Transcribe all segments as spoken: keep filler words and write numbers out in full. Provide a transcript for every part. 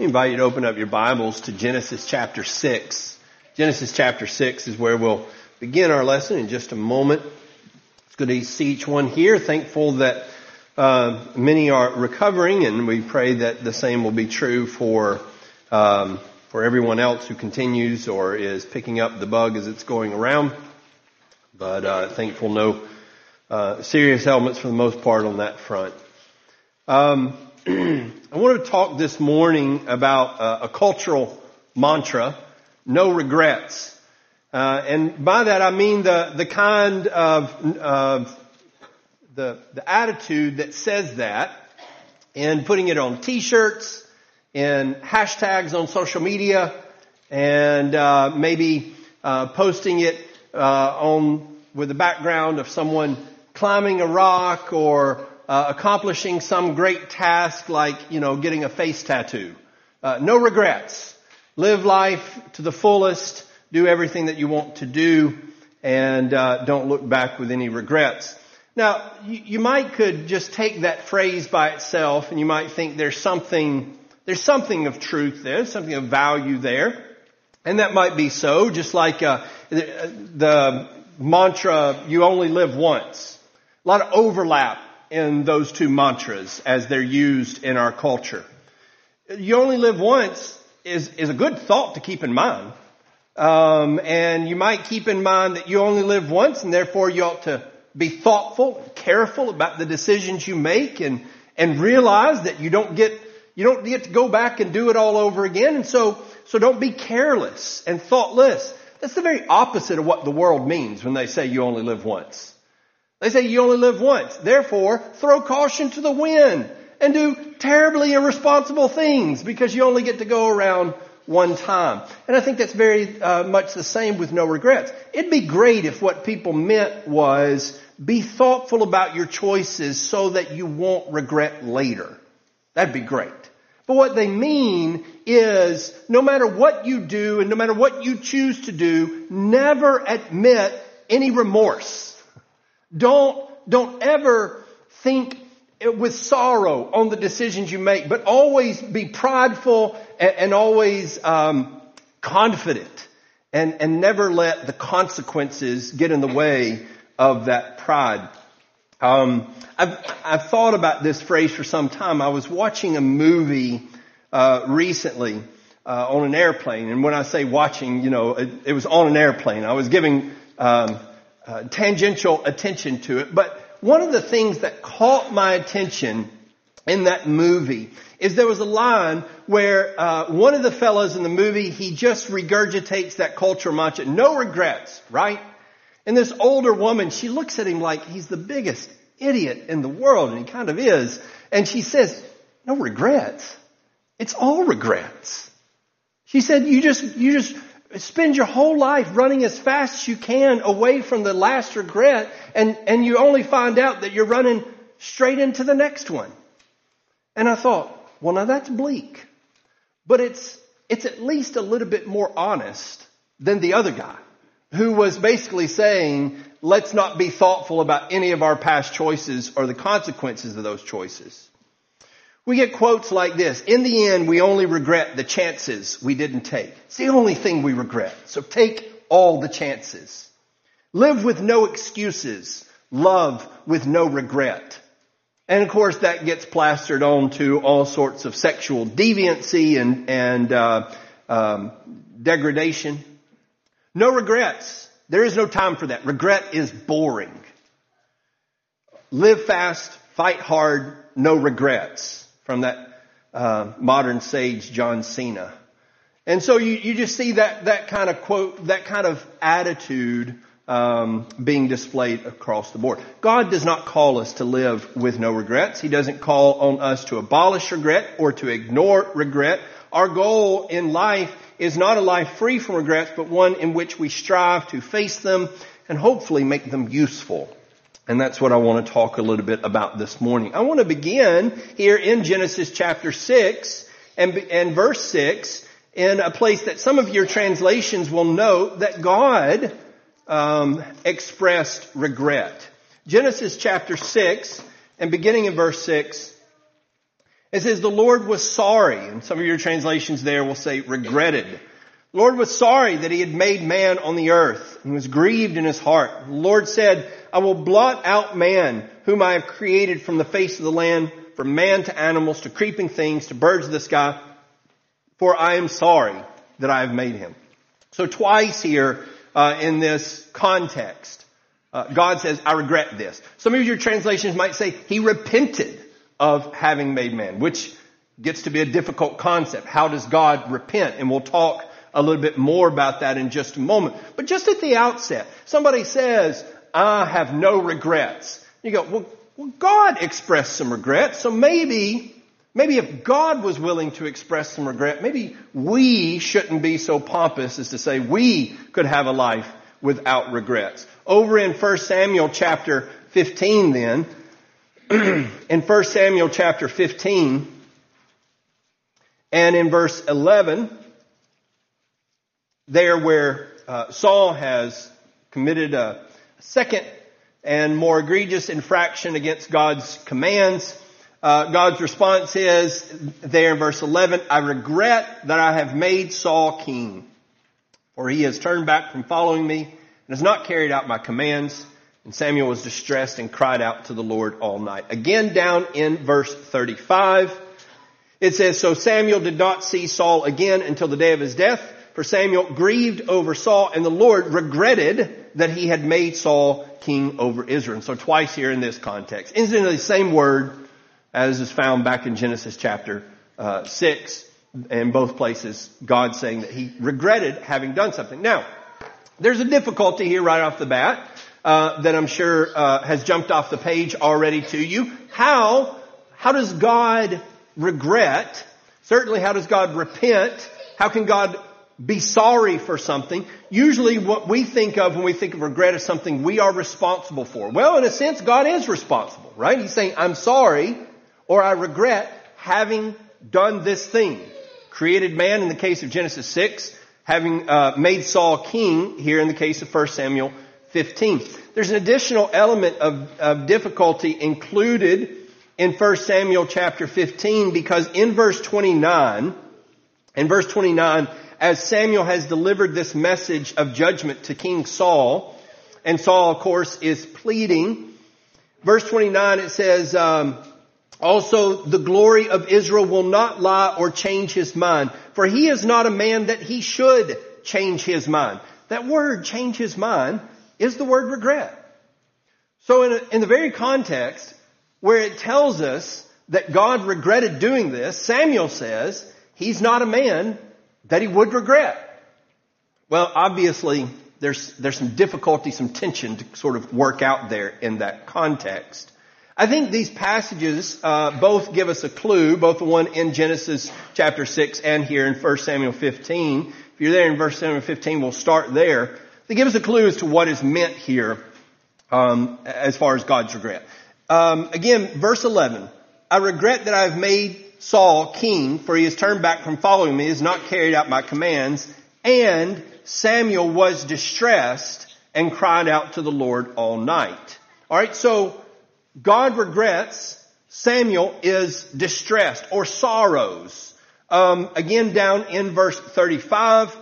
I invite you to open up your Bibles to Genesis chapter six. Genesis chapter six is where we'll begin our lesson in just a moment. It's good to see each one here. Thankful that uh, many are recovering, and we pray that the same will be true for um, for everyone else who continues or is picking up the bug as it's going around. But uh, thankful no uh, serious ailments for the most part on that front. Um, I want to talk this morning about uh, a cultural mantra, no regrets. Uh, and by that I mean the, the kind of, of the, the attitude that says that, and putting it on t-shirts and hashtags on social media, and uh, maybe uh, posting it uh, on with the background of someone climbing a rock or Uh, accomplishing some great task like, you know, getting a face tattoo. Uh, no regrets. Live life to the fullest. Do everything that you want to do, and uh, don't look back with any regrets. Now, you, you might could just take that phrase by itself, and you might think there's something, there's something of truth there, something of value there, and that might be so. Just like uh, the, the mantra, "You only live once." A lot of overlap in those two mantras as they're used in our culture. You only live once is, is a good thought to keep in mind. Um, and you might keep in mind that you only live once, and therefore you ought to be thoughtful and careful about the decisions you make, and, and realize that you don't get, you don't get to go back and do it all over again. And so, so don't be careless and thoughtless. That's the very opposite of what the world means when they say you only live once. They say you only live once. Therefore, throw caution to the wind and do terribly irresponsible things because you only get to go around one time. And I think that's very uh, much the same with no regrets. It'd be great if what people meant was be thoughtful about your choices so that you won't regret later. That'd be great. But what they mean is no matter what you do and no matter what you choose to do, never admit any remorse. Don't, don't ever think with sorrow on the decisions you make, but always be prideful and, and always um, confident, and, and never let the consequences get in the way of that pride. Um, I've, I've thought about this phrase for some time. I was watching a movie uh, recently uh, on an airplane, and when I say watching, you know, it, it was on an airplane. I was giving Um, Uh, tangential attention to it. But one of the things that caught my attention in that movie is there was a line where uh, one of the fellows in the movie, he just regurgitates that culture mantra, no regrets, right? And this older woman, she looks at him like he's the biggest idiot in the world, and he kind of is. And she says, no regrets. It's all regrets. She said, you just, you just, spend your whole life running as fast as you can away from the last regret, and, and you only find out that you're running straight into the next one. And I thought, well, now that's bleak. But it's, it's at least a little bit more honest than the other guy, who was basically saying, let's not be thoughtful about any of our past choices or the consequences of those choices. We get quotes like this: in the end, we only regret the chances we didn't take. It's the only thing we regret. So take all the chances. Live with no excuses. Love with no regret. And of course, that gets plastered on to all sorts of sexual deviancy and, and uh, um, degradation. No regrets. There is no time for that. Regret is boring. Live fast, fight hard, no regrets. From that uh, modern sage, John Cena. And so you, you just see that, that kind of quote, that kind of attitude um, being displayed across the board. God does not call us to live with no regrets. He doesn't call on us to abolish regret or to ignore regret. Our goal in life is not a life free from regrets, but one in which we strive to face them and hopefully make them useful. And that's what I want to talk a little bit about this morning. I want to begin here in Genesis chapter six and, and verse six in a place that some of your translations will note that God um, expressed regret. Genesis chapter six and beginning in verse six. It says the Lord was sorry, and some of your translations there will say regretted. The Lord was sorry that he had made man on the earth and was grieved in his heart. The Lord said, I will blot out man whom I have created from the face of the land, from man to animals, to creeping things, to birds of the sky, for I am sorry that I have made him. So twice here uh, in this context, uh, God says, I regret this. Some of your translations might say he repented of having made man, which gets to be a difficult concept. How does God repent? And we'll talk a little bit more about that in just a moment. But just at the outset, somebody says, I have no regrets. You go, well, well God expressed some regrets, so maybe Maybe if God was willing to express some regret, maybe we shouldn't be so pompous as to say we could have a life without regrets. Over in First Samuel chapter fifteen then, in First Samuel chapter fifteen and in verse eleven, there where uh, Saul has committed a second and more egregious infraction against God's commands, Uh, God's response is, there in verse eleven, I regret that I have made Saul king, for he has turned back from following me and has not carried out my commands. And Samuel was distressed and cried out to the Lord all night. Again, down in verse thirty-five, it says, so Samuel did not see Saul again until the day of his death, for Samuel grieved over Saul, and the Lord regretted that he had made Saul king over Israel. And so twice here in this context, incidentally, the same word as is found back in Genesis chapter uh, six. In both places, God saying that he regretted having done something. Now, there's a difficulty here right off the bat uh, that I'm sure uh, has jumped off the page already to you. How, how does God regret? Certainly, how does God repent? How can God be sorry for something? Usually what we think of when we think of regret is something we are responsible for. Well, in a sense, God is responsible, right? He's saying, I'm sorry, or I regret having done this thing. Created man in the case of Genesis six, having uh, made Saul king here in the case of First Samuel fifteen. There's an additional element of, of difficulty included in First Samuel chapter fifteen, because in verse twenty-nine, in verse twenty-nine, as Samuel has delivered this message of judgment to King Saul, and Saul, of course, is pleading. Verse twenty-nine, it says, um, also, the glory of Israel will not lie or change his mind, for he is not a man that he should change his mind. That word, change his mind, is the word regret. So in, a, in the very context where it tells us that God regretted doing this, Samuel says he's not a man that he would regret. Well, obviously, there's, there's some difficulty, some tension to sort of work out there in that context. I think these passages uh, both give us a clue, both the one in Genesis chapter six and here in First Samuel fifteen. If you're there in First Samuel fifteen, we'll start there. They give us a clue as to what is meant here um, as far as God's regret. Um, again, verse eleven, I regret that I have made Saul king, for he has turned back from following me, has not carried out my commands, and Samuel was distressed and cried out to the Lord all night. All right, so God regrets, Samuel is distressed or sorrows. Um, again, down in verse thirty-five,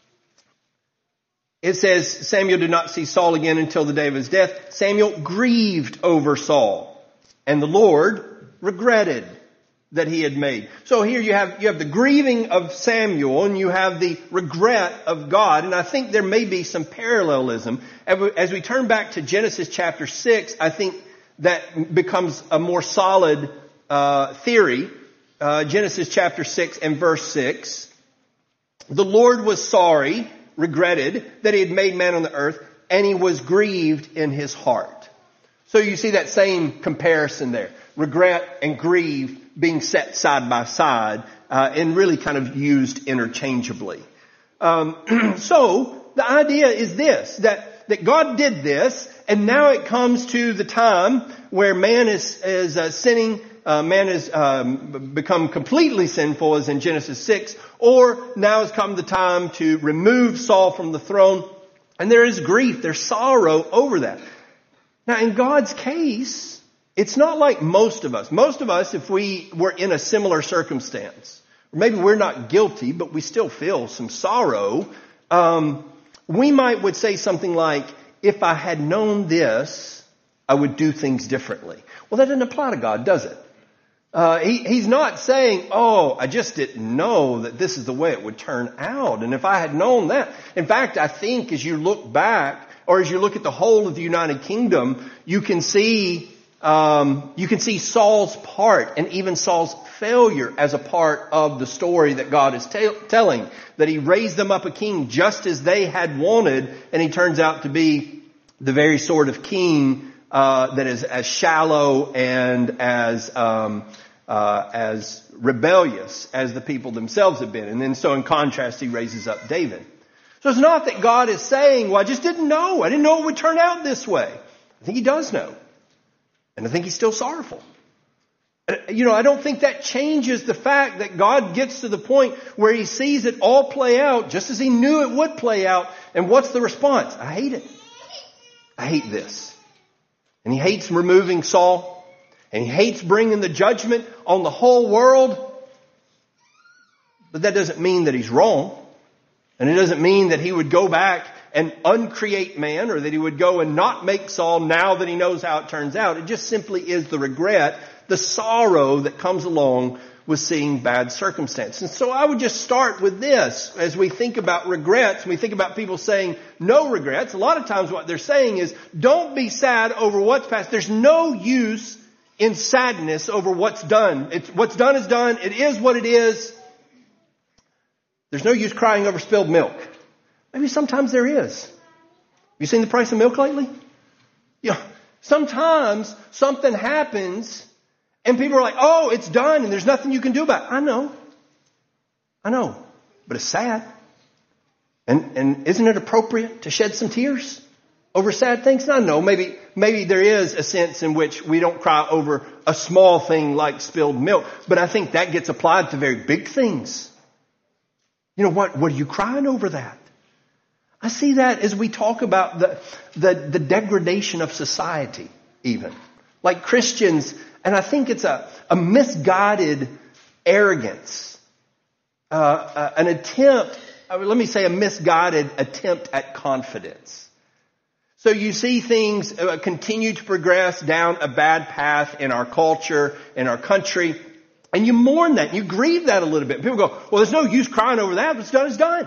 it says, Samuel did not see Saul again until the day of his death. Samuel grieved over Saul, and the Lord regretted that he had made. So here you have, you have the grieving of Samuel, and you have the regret of God. And I think there may be some parallelism. As we turn back to Genesis chapter six, I think that becomes a more solid uh, theory. Uh, Genesis chapter six and verse six. The Lord was sorry, regretted, that he had made man on the earth, and he was grieved in his heart. So you see that same comparison there. Regret and grieve being set side by side uh, and really kind of used interchangeably. Um, so the idea is this, that, that God did this, and now it comes to the time where man is, is uh, sinning, uh, man has um, become completely sinful, as in Genesis six, or now has come the time to remove Saul from the throne, and there is grief, there's sorrow over that. Now in God's case, it's not like most of us. Most of us, if we were in a similar circumstance, or maybe we're not guilty, but we still feel some sorrow, um, we might would say something like, if I had known this, I would do things differently. Well, that doesn't apply to God, does it? Uh, he, he's not saying, oh, I just didn't know that this is the way it would turn out. And if I had known that, in fact, I think as you look back, or as you look at the whole of the United Kingdom, you can see, um, you can see Saul's part and even Saul's failure as a part of the story that God is t- telling. That he raised them up a king just as they had wanted, and he turns out to be the very sort of king uh, that is as shallow and as um, uh, as rebellious as the people themselves have been. And then so in contrast, he raises up David. So it's not that God is saying, well, I just didn't know. I didn't know it would turn out this way. I think he does know. And I think he's still sorrowful. You know, I don't think that changes the fact that God gets to the point where he sees it all play out just as he knew it would play out. And what's the response? I hate it. I hate this. And he hates removing Saul. And he hates bringing the judgment on the whole world. But that doesn't mean that he's wrong. And it doesn't mean that he would go back and uncreate man, or that he would go and not make Saul now that he knows how it turns out. It just simply is the regret, the sorrow that comes along with seeing bad circumstances. And so I would just start with this. As we think about regrets, we think about people saying no regrets. A lot of times what they're saying is, don't be sad over what's past. There's no use in sadness over what's done. It's, what's done is done. It is what it is. There's no use crying over spilled milk. Maybe sometimes there is. You seen the price of milk lately? Yeah. Sometimes something happens and people are like, oh, it's done and there's nothing you can do about it. I know. I know. But it's sad. And, and isn't it appropriate to shed some tears over sad things? I know. Maybe, maybe there is a sense in which we don't cry over a small thing like spilled milk. But I think that gets applied to very big things. You know what? What are you crying over that? I see that as we talk about the, the, the degradation of society, even. Like Christians, and I think it's a, a misguided arrogance, uh, uh, an attempt, uh, let me say a misguided attempt at confidence. So you see things uh, continue to progress down a bad path in our culture, in our country, and you mourn that, you grieve that a little bit. People go, well, there's no use crying over that. What's done is done.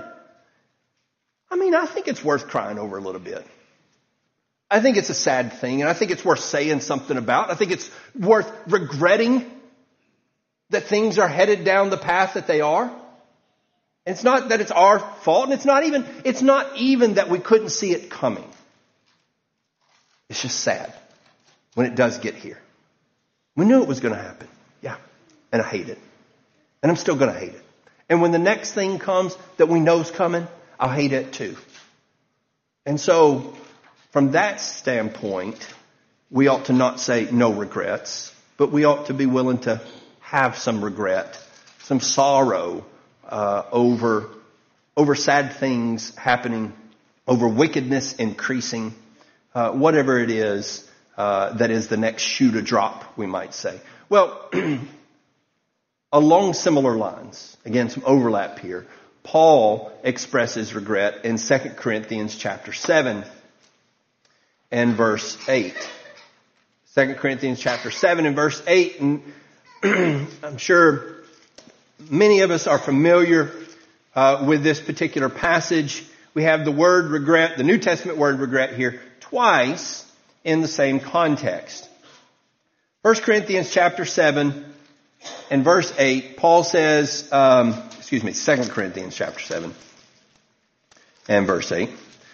I mean, I think it's worth crying over a little bit. I think it's a sad thing, and I think it's worth saying something about. I think it's worth regretting that things are headed down the path that they are. And it's not that it's our fault, and it's not even, it's not even that we couldn't see it coming. It's just sad when it does get here. We knew it was going to happen. Yeah. And I hate it. And I'm still going to hate it. And when the next thing comes that we know is coming, I'll hate it too. And so, from that standpoint, we ought to not say no regrets, but we ought to be willing to have some regret, some sorrow uh, over over sad things happening, over wickedness increasing, uh, whatever it is uh, that is the next shoe to drop, we might say. Well, along similar lines, again, some overlap here. Paul expresses regret in Second Corinthians chapter seven and verse eight. Second Corinthians chapter seven and verse eight. And I'm sure many of us are familiar uh, with this particular passage. We have the word regret, the New Testament word regret here, twice in the same context. First Corinthians chapter seven and verse eight, Paul says, um, excuse me, Second Corinthians chapter seven and verse eight.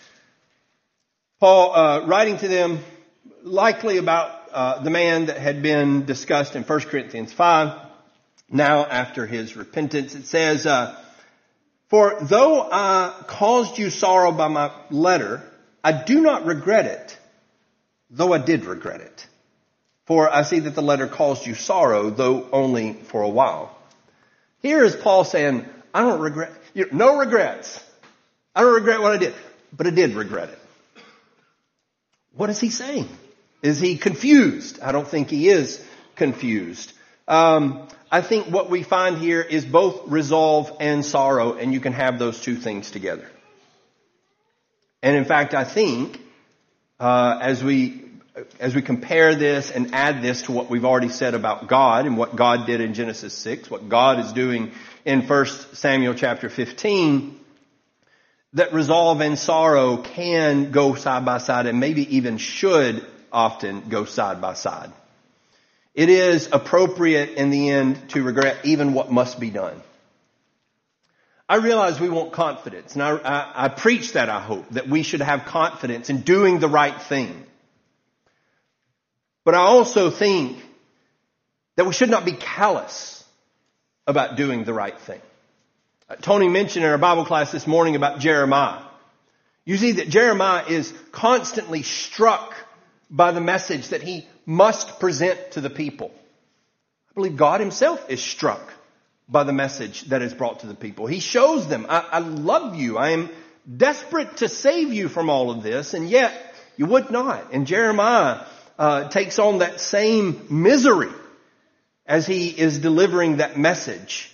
Paul, uh, writing to them likely about uh, the man that had been discussed in First Corinthians five, now after his repentance, it says, uh, for though I caused you sorrow by my letter, I do not regret it, though I did regret it. For I see that the letter caused you sorrow, though only for a while. Here is Paul saying, I don't regret, you know, no regrets. I don't regret what I did, but I did regret it. What is he saying? Is he confused? I don't think he is confused. Um, I think what we find here is both resolve and sorrow, and you can have those two things together. And in fact, I think uh, as we as we compare this and add this to what we've already said about God and what God did in Genesis six, what God is doing in First Samuel chapter fifteen, that resolve and sorrow can go side by side and maybe even should often go side by side. It is appropriate in the end to regret even what must be done. I realize we want confidence, and I, I, I preach that, I hope, that we should have confidence in doing the right thing. But I also think that we should not be callous about doing the right thing. Uh, Tony mentioned in our Bible class this morning about Jeremiah. You see that Jeremiah is constantly struck by the message that he must present to the people. I believe God himself is struck by the message that is brought to the people. He shows them, I, I love you. I am desperate to save you from all of this, and yet you would not. And Jeremiah uh, takes on that same misery as he is delivering that message.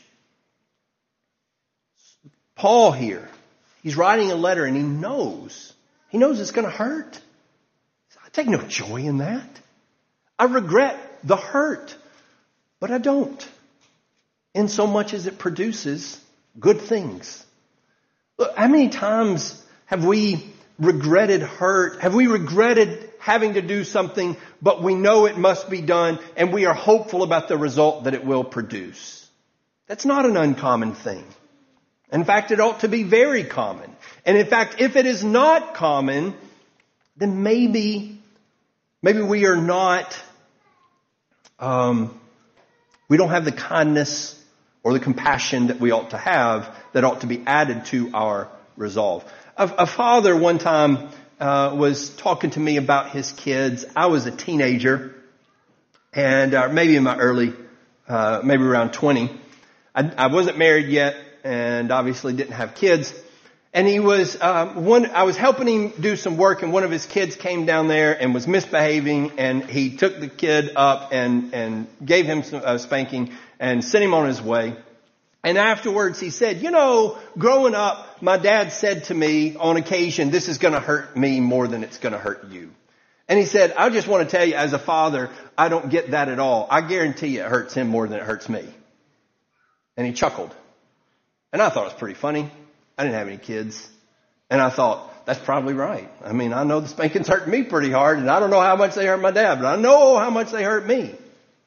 Paul here, he's writing a letter and he knows, he knows it's going to hurt. I take no joy in that. I regret the hurt, but I don't. In so much as it produces good things. Look, how many times have we regretted hurt? Have we regretted having to do something, but we know it must be done and we are hopeful about the result that it will produce? That's not an uncommon thing. In fact, it ought to be very common. And in fact, if it is not common, then maybe, maybe we are not, um, we don't have the kindness or the compassion that we ought to have that ought to be added to our resolve. A, a father one time uh, was talking to me about his kids. I was a teenager, and uh, maybe in my early, uh, maybe around twenty. I, I wasn't married yet, and obviously didn't have kids. And he was um, one. I was helping him do some work, and one of his kids came down there and was misbehaving, and he took the kid up and and gave him some uh, spanking and sent him on his way. And afterwards he said, you know, growing up, my dad said to me on occasion, this is going to hurt me more than it's going to hurt you. And he said, I just want to tell you, as a father, I don't get that at all. I guarantee you it hurts him more than it hurts me. And he chuckled. And I thought it was pretty funny. I didn't have any kids. And I thought, that's probably right. I mean, I know the spankings hurt me pretty hard, and I don't know how much they hurt my dad, but I know how much they hurt me.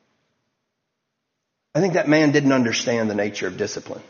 I think that man didn't understand the nature of discipline.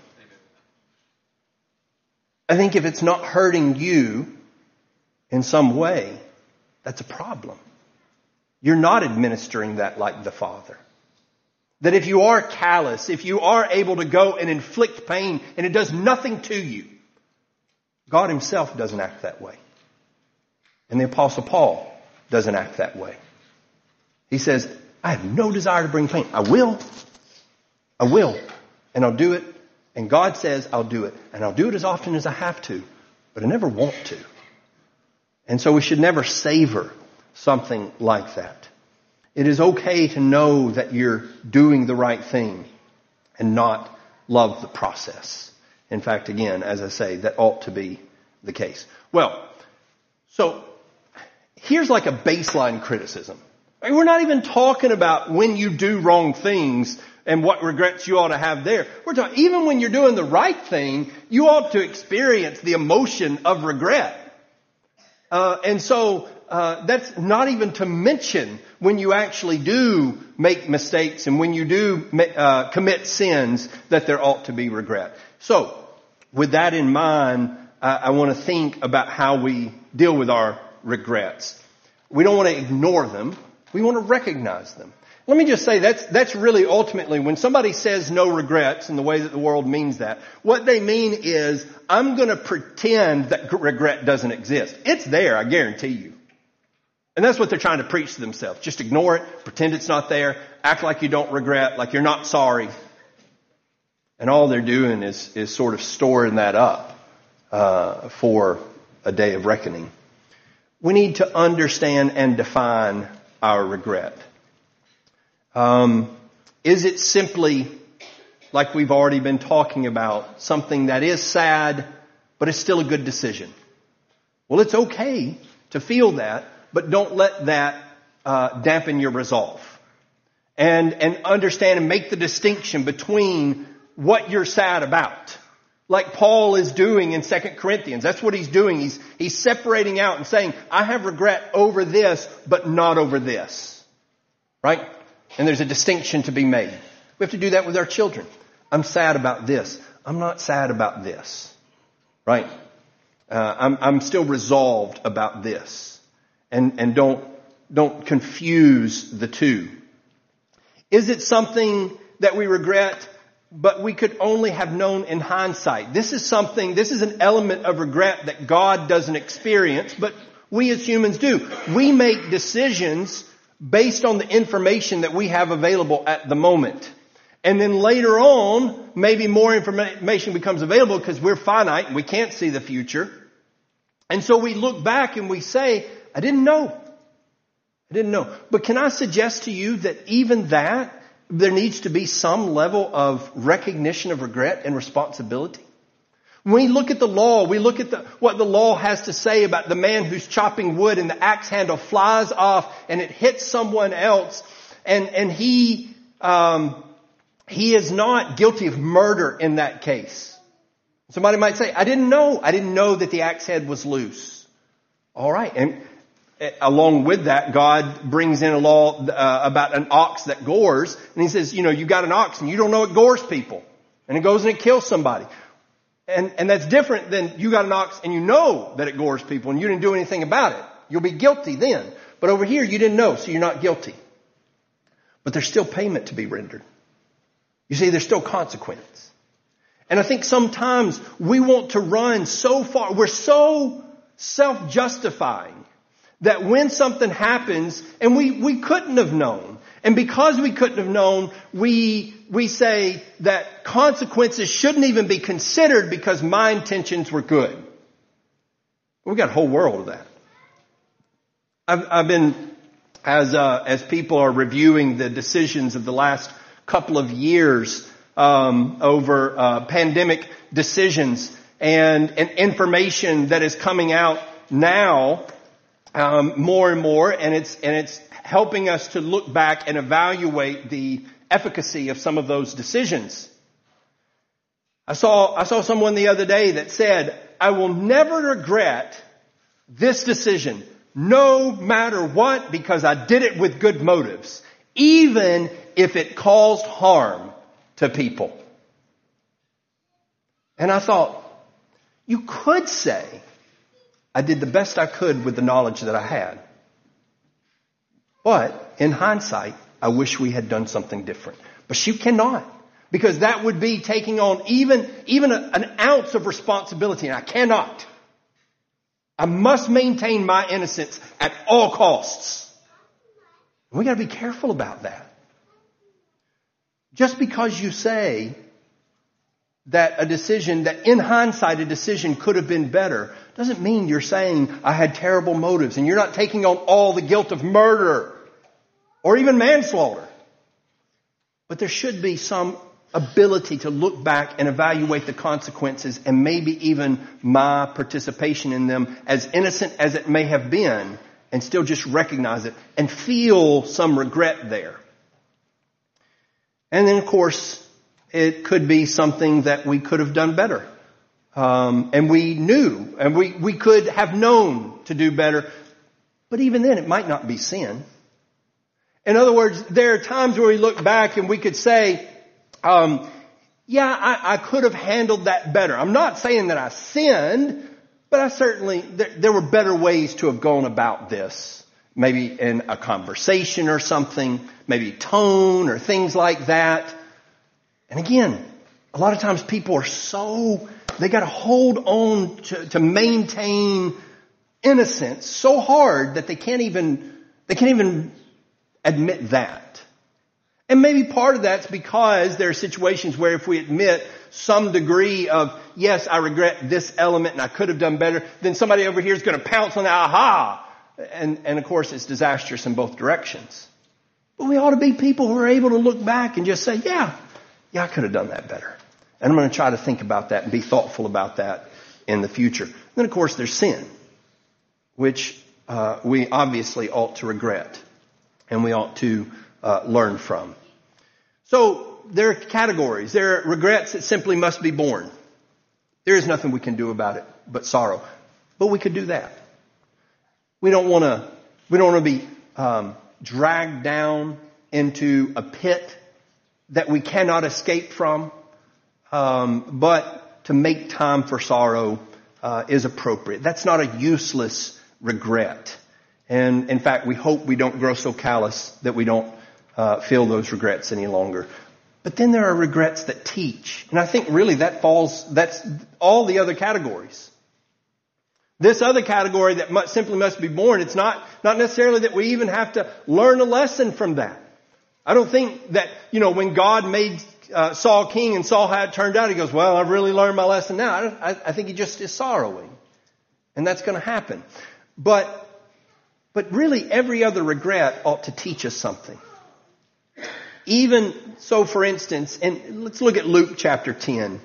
I think if it's not hurting you in some way, that's a problem. You're not administering that like the Father. That if you are callous, if you are able to go and inflict pain and it does nothing to you, God himself doesn't act that way. And the Apostle Paul doesn't act that way. He says, I have no desire to bring pain. I will. I will. And I'll do it. And God says I'll do it. And I'll do it as often as I have to. But I never want to. And so we should never savor something like that. It is okay to know that you're doing the right thing and not love the process. In fact, again, as I say, that ought to be the case. Well, so here's like a baseline criticism. I mean, we're not even talking about when you do wrong things and what regrets you ought to have there. We're talking, even when you're doing the right thing, you ought to experience the emotion of regret. Uh, and so, uh, that's not even to mention when you actually do make mistakes and when you do, uh, commit sins that there ought to be regret. So, with that in mind, uh, I want to think about how we deal with our regrets. We don't want to ignore them. We want to recognize them. Let me just say that's, that's really ultimately when somebody says no regrets in the way that the world means that, what they mean is I'm going to pretend that regret doesn't exist. It's there, I guarantee you. And that's what they're trying to preach to themselves. Just ignore it, pretend it's not there, act like you don't regret, like you're not sorry. And all they're doing is, is sort of storing that up, uh, for a day of reckoning. We need to understand and define our regret? Um, is it simply, like we've already been talking about, something that is sad, but it's still a good decision? Well, it's okay to feel that, but don't let that uh, dampen your resolve. And, and understand and make the distinction between what you're sad about. Like Paul is doing in Second Corinthians. That's what he's doing. He's, he's separating out and saying, I have regret over this, but not over this. Right? And there's a distinction to be made. We have to do that with our children. I'm sad about this. I'm not sad about this. Right? Uh, I'm, I'm still resolved about this. And, and don't, don't confuse the two. Is it something that we regret, but we could only have known in hindsight? This is something, this is an element of regret that God doesn't experience, but we as humans do. We make decisions based on the information that we have available at the moment. And then later on, maybe more information becomes available because we're finite and we can't see the future. And so we look back and we say, I didn't know. I didn't know. But can I suggest to you that even that, there needs to be some level of recognition of regret and responsibility? When we look at the law, we look at the, what the law has to say about the man who's chopping wood and the axe handle flies off and it hits someone else, and, and he, um, he is not guilty of murder in that case. Somebody might say, I didn't know. I didn't know that the axe head was loose. All right. And along with that, God brings in a law uh, about an ox that gores. And he says, you know, you got an ox and you don't know it gores people. And it goes and it kills somebody. And, and that's different than you got an ox and you know that it gores people and you didn't do anything about it. You'll be guilty then. But over here, you didn't know, so you're not guilty. But there's still payment to be rendered. You see, there's still consequence. And I think sometimes we want to run so far. We're so self-justifying that when something happens and we, we couldn't have known, and because we couldn't have known, we, we say that consequences shouldn't even be considered because my intentions were good. We've got a whole world of that. I've, I've been, as, uh, as people are reviewing the decisions of the last couple of years, um, over, uh, pandemic decisions and, and information that is coming out now, Um, more and more, and it's and it's helping us to look back and evaluate the efficacy of some of those decisions. I saw I saw someone the other day that said, "I will never regret this decision, no matter what, because I did it with good motives, even if it caused harm to people." And I thought, you could say, I did the best I could with the knowledge that I had. But in hindsight, I wish we had done something different. But you cannot. Because that would be taking on even, even a, an ounce of responsibility. And I cannot. I must maintain my innocence at all costs. We got to be careful about that. Just because you say that a decision, that in hindsight a decision could have been better, doesn't mean you're saying I had terrible motives, and you're not taking on all the guilt of murder or even manslaughter. But there should be some ability to look back and evaluate the consequences and maybe even my participation in them, as innocent as it may have been, and still just recognize it and feel some regret there. And then, of course, it could be something that we could have done better. Um, and we knew, and we, we could have known to do better. But even then, it might not be sin. In other words, there are times where we look back and we could say, um, yeah, I, I could have handled that better. I'm not saying that I sinned, but I certainly, there, there were better ways to have gone about this. Maybe in a conversation or something, maybe tone or things like that. And again, a lot of times people are so, they got to hold on to, to maintain innocence so hard that they can't even, they can't even admit that. And maybe part of that's because there are situations where if we admit some degree of, yes, I regret this element and I could have done better, then somebody over here is going to pounce on that, aha, And, and of course, it's disastrous in both directions. But we ought to be people who are able to look back and just say, yeah, yeah, I could have done that better. And I'm going to try to think about that and be thoughtful about that in the future. And then, of course, there's sin, which uh, we obviously ought to regret and we ought to uh, learn from. So there are categories. There are regrets that simply must be borne. There is nothing we can do about it but sorrow. But we could do that. We don't want to, we don't want to be um, dragged down into a pit that we cannot escape from. Um, but to make time for sorrow uh, is appropriate. That's not a useless regret. And in fact, we hope we don't grow so callous that we don't uh, feel those regrets any longer. But then there are regrets that teach. And I think really that falls, that's all the other categories. This other category that must, simply must be borne, it's not, not necessarily that we even have to learn a lesson from that. I don't think that, you know, when God made uh, Saul king and Saul how it turned out, he goes, well, I've really learned my lesson now. I, I, I think he just is sorrowing. And that's going to happen. But, but really every other regret ought to teach us something. Even so, for instance, and let's look at Luke chapter ten.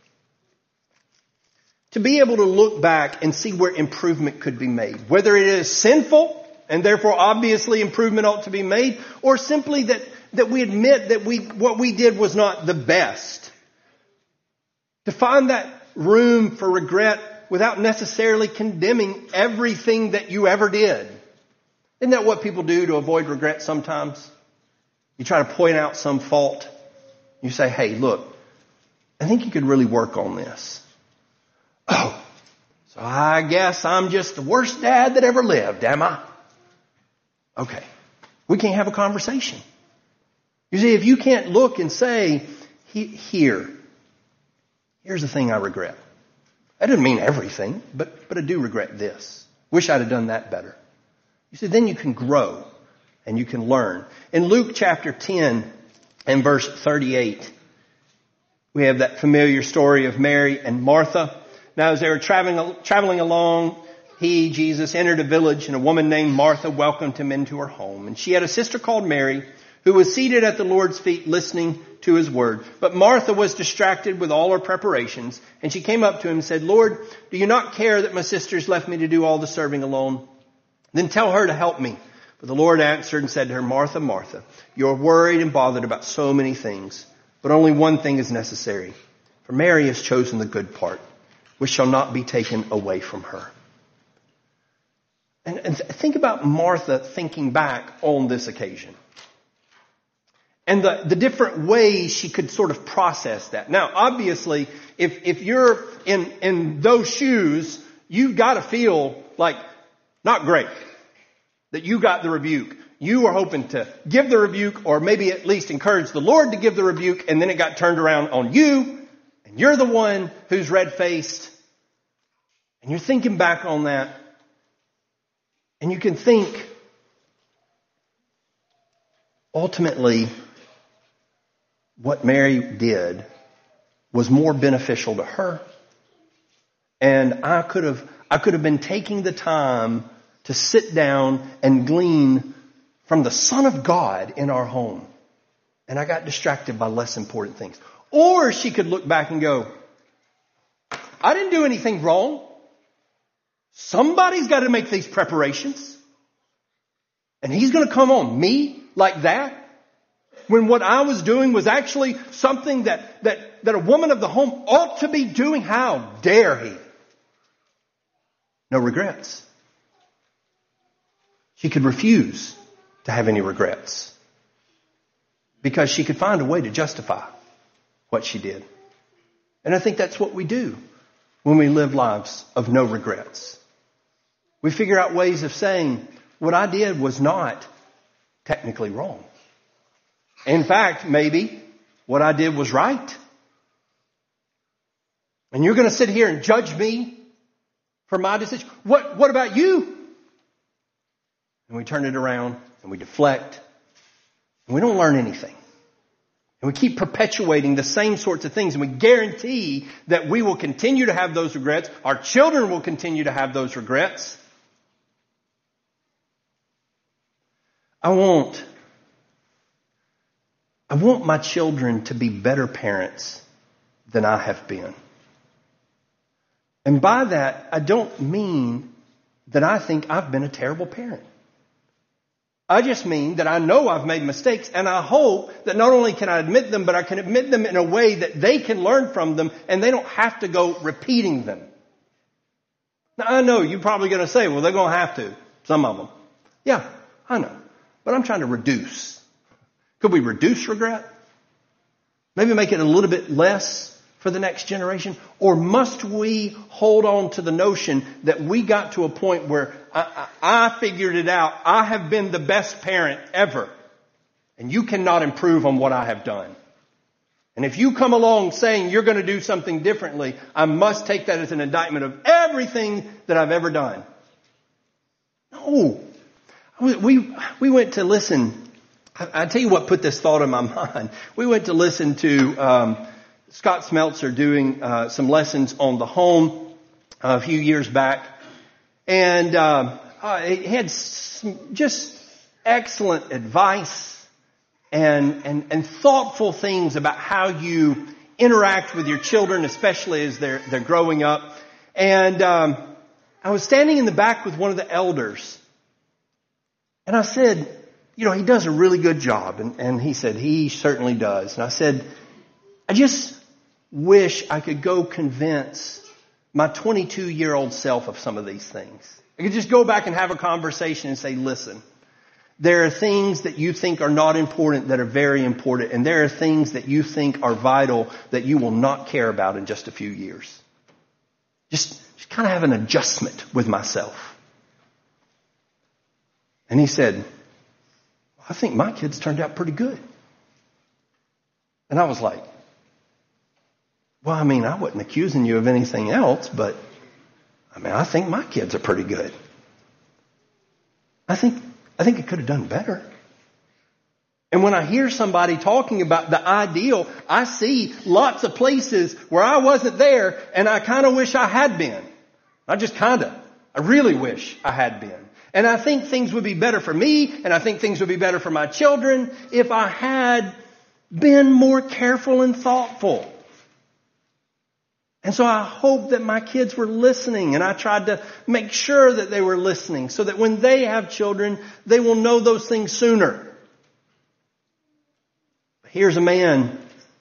To be able to look back and see where improvement could be made. Whether it is sinful, and therefore obviously improvement ought to be made, or simply that, that we admit that we, what we did was not the best. To find that room for regret without necessarily condemning everything that you ever did. Isn't that what people do to avoid regret sometimes? You try to point out some fault. You say, hey, look, I think you could really work on this. Oh, so I guess I'm just the worst dad that ever lived, am I? Okay. We can't have a conversation. You see, if you can't look and say, here, here's the thing I regret. That doesn't mean everything, but, but I do regret this. Wish I'd have done that better. You see, then you can grow and you can learn. In Luke chapter ten and verse thirty-eight, we have that familiar story of Mary and Martha. Now, as they were traveling, traveling along, he, Jesus, entered a village, and a woman named Martha welcomed him into her home. And she had a sister called Mary, who was seated at the Lord's feet listening to his word. But Martha was distracted with all her preparations, and she came up to him and said, Lord, do you not care that my sister's left me to do all the serving alone? Then tell her to help me. But the Lord answered and said to her, Martha, Martha, you're worried and bothered about so many things, but only one thing is necessary. For Mary has chosen the good part, which shall not be taken away from her. And, and think about Martha thinking back on this occasion. And the, the different ways she could sort of process that. Now, obviously, if, if you're in, in those shoes, you've got to feel like not great that you got the rebuke. You were hoping to give the rebuke, or maybe at least encourage the Lord to give the rebuke, and then it got turned around on you, and you're the one who's red-faced. And you're thinking back on that, and you can think, ultimately, what Mary did was more beneficial to her. And I could have, I could have been taking the time to sit down and glean from the Son of God in our home. And I got distracted by less important things. Or she could look back and go, I didn't do anything wrong. Somebody's got to make these preparations. And he's going to come on me like that? When what I was doing was actually something that, that, that a woman of the home ought to be doing? How dare he? No regrets. She could refuse to have any regrets because she could find a way to justify what she did. And I think that's what we do when we live lives of no regrets. We figure out ways of saying what I did was not technically wrong. In fact, maybe what I did was right. And you're going to sit here and judge me for my decision. What, what about you? And we turn it around and we deflect and we don't learn anything. And we keep perpetuating the same sorts of things, and we guarantee that we will continue to have those regrets. Our children will continue to have those regrets. I want, I want my children to be better parents than I have been. And by that, I don't mean that I think I've been a terrible parent. I just mean that I know I've made mistakes, and I hope that not only can I admit them, but I can admit them in a way that they can learn from them and they don't have to go repeating them. Now, I know you're probably going to say, well, they're going to have to, some of them. Yeah, I know. But I'm trying to reduce. Could we reduce regret? Maybe make it a little bit less for the next generation? Or must we hold on to the notion that we got to a point where I, I, I figured it out. I have been the best parent ever. And you cannot improve on what I have done. And if you come along saying you're going to do something differently, I must take that as an indictment of everything that I've ever done. No. We, we went to listen. I, I tell you what put this thought in my mind. We went to listen to um, Scott Smeltzer doing uh, some lessons on the home uh, a few years back. And uh, uh, he had some just excellent advice and, and, and thoughtful things about how you interact with your children, especially as they're, they're growing up. And um, I was standing in the back with one of the elders. And I said, you know, he does a really good job. And, and he said, he certainly does. And I said, I just wish I could go convince my twenty-two-year-old self of some of these things. I could just go back and have a conversation and say, listen, there are things that you think are not important that are very important. And there are things that you think are vital that you will not care about in just a few years. Just, just kind of have an adjustment with myself. And he said, I think my kids turned out pretty good. And I was like, well, I mean, I wasn't accusing you of anything else, but I mean, I think my kids are pretty good. I think, I think it could have done better. And when I hear somebody talking about the ideal, I see lots of places where I wasn't there and I kind of wish I had been. Not just kind of. I really wish I had been. And I think things would be better for me, and I think things would be better for my children if I had been more careful and thoughtful. And so I hope that my kids were listening, and I tried to make sure that they were listening so that when they have children, they will know those things sooner. Here's a man,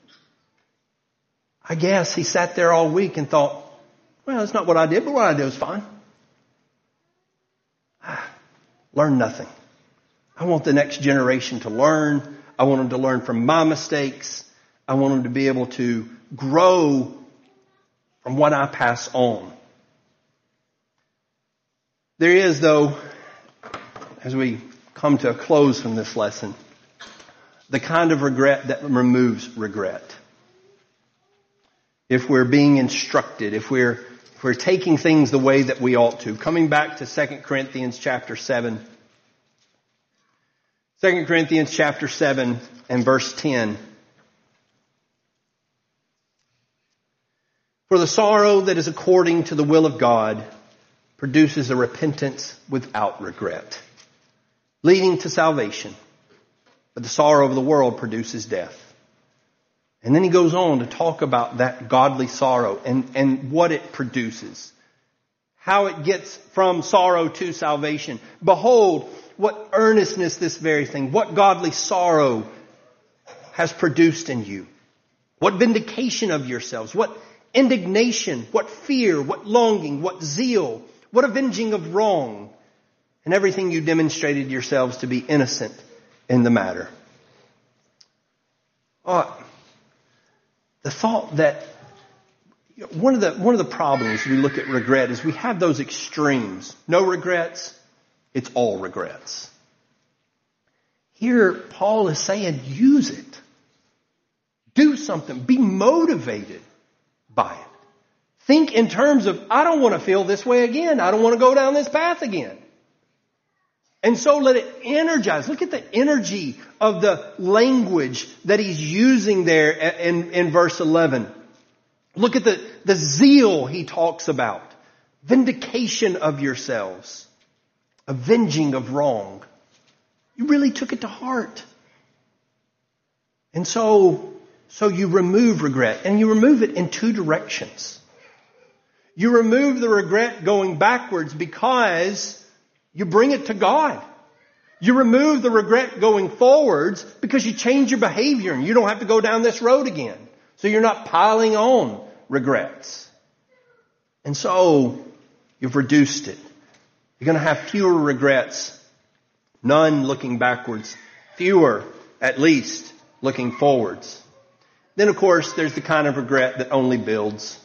I guess he sat there all week and thought, well, that's not what I did, but what I did was fine. Learn nothing. I want the next generation to learn. I want them to learn from my mistakes. I want them to be able to grow from what I pass on. There is, though, as we come to a close from this lesson, the kind of regret that removes regret. If we're being instructed, if we're If we're taking things the way that we ought to. Coming back to Second Corinthians chapter seven. Second Corinthians chapter seven and verse ten. For the sorrow that is according to the will of God produces a repentance without regret, leading to salvation. But the sorrow of the world produces death. And then he goes on to talk about that godly sorrow and, and what it produces. How it gets from sorrow to salvation. Behold, what earnestness this very thing, what godly sorrow has produced in you. What vindication of yourselves, what indignation, what fear, what longing, what zeal, what avenging of wrong. And everything you demonstrated yourselves to be innocent in the matter. Oh, The thought that one of the one of the problems we look at regret is we have those extremes. No regrets, it's all regrets. Here Paul is saying use it. Do something. Be motivated by it. Think in terms of, I don't want to feel this way again. I don't want to go down this path again. And so let it energize. Look at the energy of the language that he's using there in, in verse eleven. Look at the, the zeal he talks about. Vindication of yourselves. Avenging of wrong. You really took it to heart. And so, so you remove regret, and you remove it in two directions. You remove the regret going backwards because you bring it to God. You remove the regret going forwards because you change your behavior and you don't have to go down this road again. So you're not piling on regrets. And so you've reduced it. You're going to have fewer regrets, none looking backwards, fewer at least looking forwards. Then of course there's the kind of regret that only builds.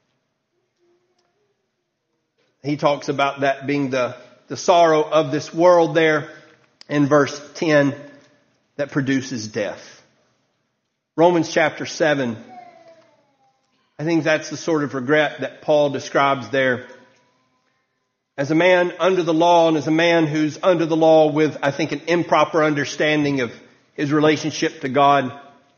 He talks about that being the, the sorrow of this world there in verse ten that produces death. Romans chapter seven, I think that's the sort of regret that Paul describes there. As a man under the law and as a man who's under the law with, I think, an improper understanding of his relationship to God.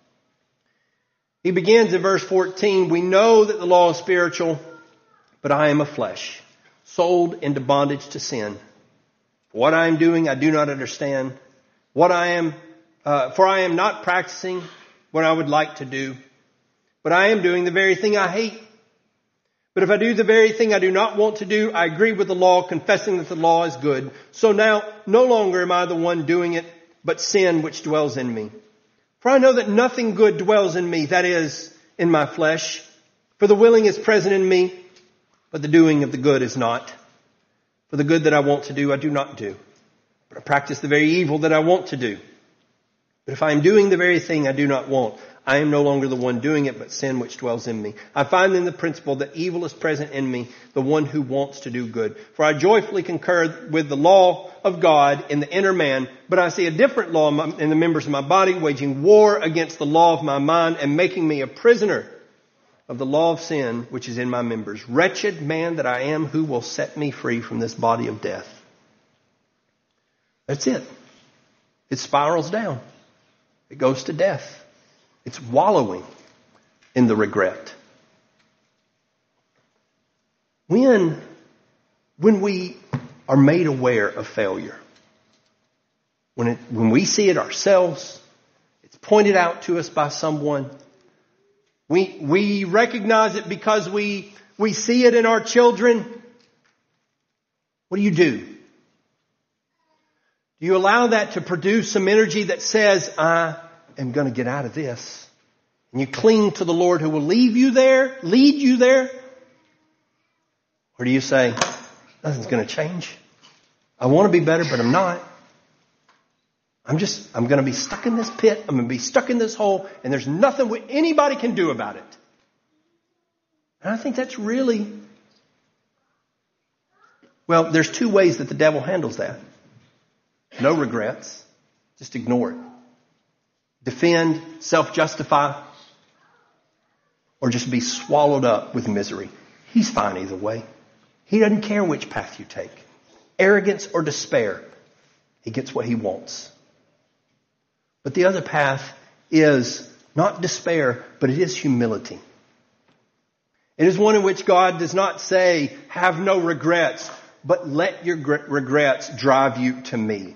He begins in verse fourteen, we know that the law is spiritual, but I am of flesh, sold into bondage to sin. What I am doing, I do not understand. What I am, uh, for I am not practicing what I would like to do, but I am doing the very thing I hate. But if I do the very thing I do not want to do, I agree with the law, confessing that the law is good. So now, no longer am I the one doing it, but sin which dwells in me. For I know that nothing good dwells in me, that is, in my flesh. For the willing is present in me, but the doing of the good is not. For the good that I want to do, I do not do. But I practice the very evil that I want to do. But if I am doing the very thing I do not want, I am no longer the one doing it, but sin which dwells in me. I find in the principle that evil is present in me, the one who wants to do good. For I joyfully concur with the law of God in the inner man, but I see a different law in the members of my body, waging war against the law of my mind and making me a prisoner of the law of sin which is in my members. Wretched man that I am, who will set me free from this body of death? That's it. It spirals down. It goes to death. It's wallowing in the regret. When, when we are made aware of failure, when it, when we see it ourselves, it's pointed out to us by someone, we, we recognize it because we, we see it in our children. What do you do? Do you allow that to produce some energy that says, I am going to get out of this? And you cling to the Lord who will leave you there, lead you there? Or do you say, nothing's going to change. I want to be better, but I'm not. I'm just, I'm going to be stuck in this pit. I'm going to be stuck in this hole, and there's nothing anybody can do about it. And I think that's really, well, there's two ways that the devil handles that. No regrets. Just ignore it. Defend, self-justify, or just be swallowed up with misery. He's fine either way. He doesn't care which path you take. Arrogance or despair. He gets what he wants. But the other path is not despair, but it is humility. It is one in which God does not say, have no regrets, but let your regrets drive you to me.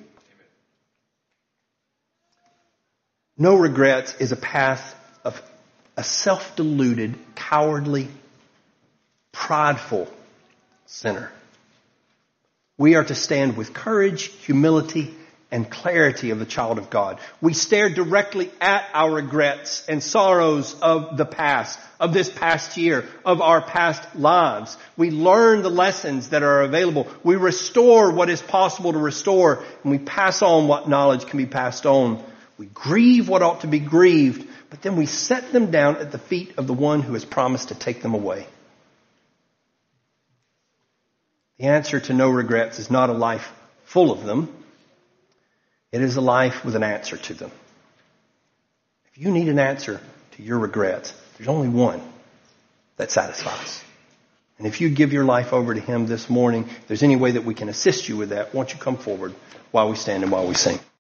No regrets is a path of a self-deluded, cowardly, prideful sinner. We are to stand with courage, humility, and clarity of the child of God. We stare directly at our regrets and sorrows of the past, of this past year, of our past lives. We learn the lessons that are available. We restore what is possible to restore, and we pass on what knowledge can be passed on. We grieve what ought to be grieved, but then we set them down at the feet of the one who has promised to take them away. The answer to no regrets is not a life full of them. It is a life with an answer to them. If you need an answer to your regrets, there's only one that satisfies. And if you give your life over to Him this morning, if there's any way that we can assist you with that, won't you come forward while we stand and while we sing?